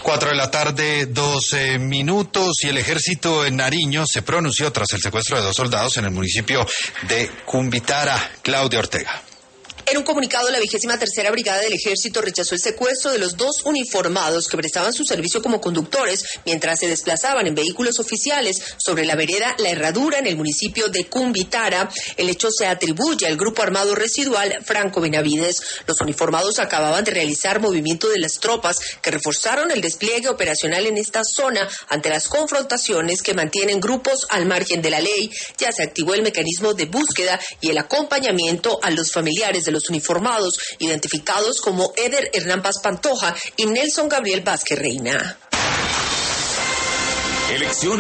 4 de la tarde, 12 minutos, y el ejército en Nariño se pronunció tras el secuestro de 2 soldados en el municipio de Cumbitara. Claudia Ortega. En un comunicado, la 23ª Brigada del Ejército rechazó el secuestro de los 2 uniformados que prestaban su servicio como conductores mientras se desplazaban en vehículos oficiales sobre la vereda La Herradura en el municipio de Cumbitara. El hecho se atribuye al grupo armado residual Franco Benavides. Los uniformados acababan de realizar movimiento de las tropas que reforzaron el despliegue operacional en esta zona ante las confrontaciones que mantienen grupos al margen de la ley. Ya se activó el mecanismo de búsqueda y el acompañamiento a los familiares de los uniformados, identificados como Eder Hernán Paz Pantoja y Nelson Gabriel Vázquez Reina. Elecciones